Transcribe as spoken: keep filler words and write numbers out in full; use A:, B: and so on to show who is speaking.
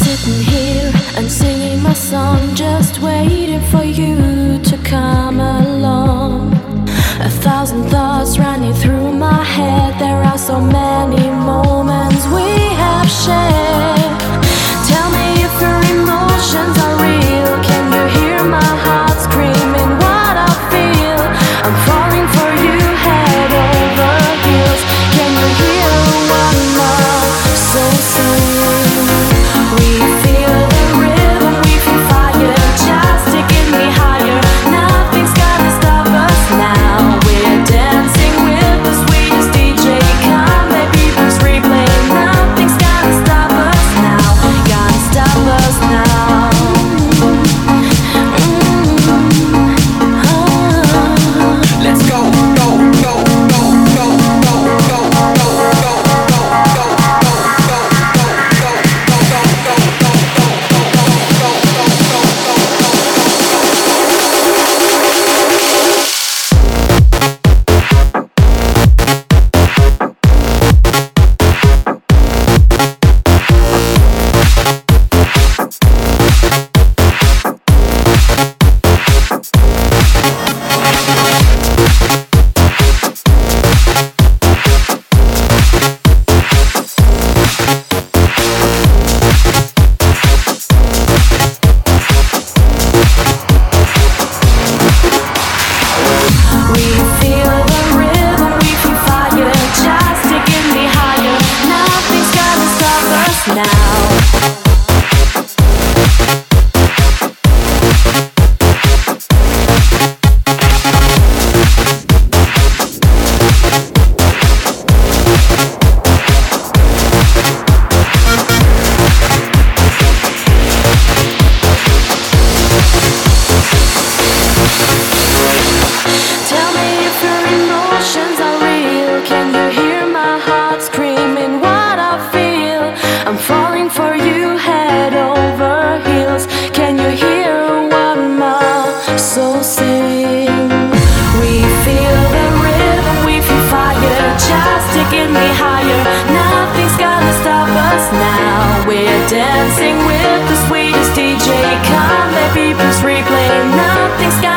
A: sitting here and singing my song, just waiting for you to come along. A thousand thoughts running through my head. There are so many moments we have shared. Tell me if your emotions are real. Can you hear my heart screaming what I feel? I'm falling for you head over heels. Can you hear one more? So soon we feel the rhythm, we feel fire, just taking me higher. Nothing's gonna stop us now. We're dancing with the sweetest D J. Come baby, please replay. Nothing's gonna stop us now. Gonna stop us now.
B: Let's go, go, go, go, go, go, go, go, go, go, go, I'm falling for you head over heels. Can you hear one more? So sing. We feel the rhythm, we feel fire, just taking me higher. Nothing's gonna stop us now. We're dancing with the sweetest D J. Come baby, please replay. Nothing's gonna